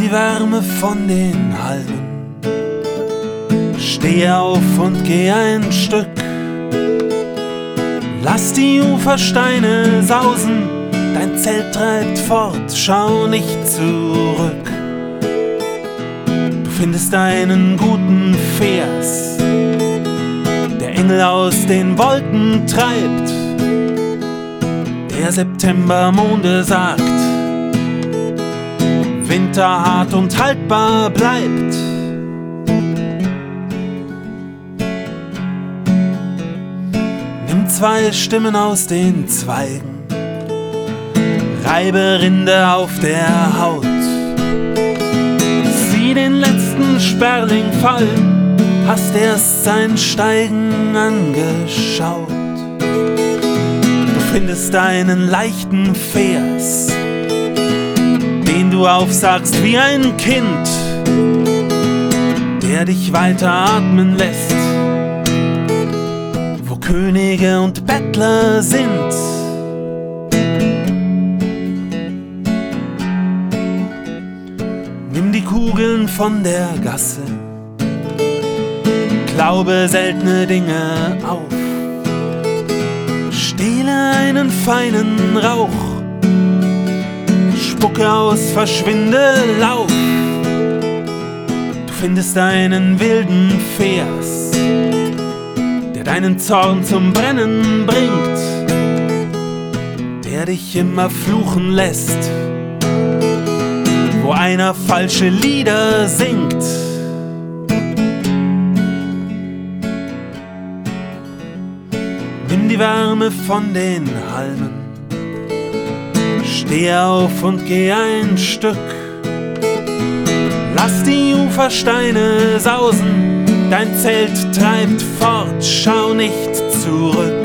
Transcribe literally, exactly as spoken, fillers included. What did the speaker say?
die Wärme von den Halmen, steh auf und geh ein Stück. Lass die Ufersteine sausen, dein Zelt treibt fort, schau nicht zurück. Du findest einen guten Vers, der Engel aus den Wolken treibt. Der Septembermonde sagt, Winter hart und haltbar bleibt. Nimm zwei Stimmen aus den Zweigen, reibe Rinde auf der Haut, sieh den letzten Sperling fallen, hast erst sein Steigen angeschaut. Du findest einen leichten Vers, den du aufsagst wie ein Kind, der dich weiter atmen lässt, wo Könige und Bettler sind. Nimm die Kugeln von der Gasse, glaube seltene Dinge auf, stehle einen feinen Rauch, spucke aus, verschwinde, lauf. Du findest einen wilden Vers, der deinen Zorn zum Brennen bringt, der dich immer fluchen lässt, wo einer falsche Lieder singt. Nimm die Wärme von den Halmen, steh auf und geh ein Stück. Lass die Ufersteine sausen, dein Zelt treibt fort, schau nicht zurück.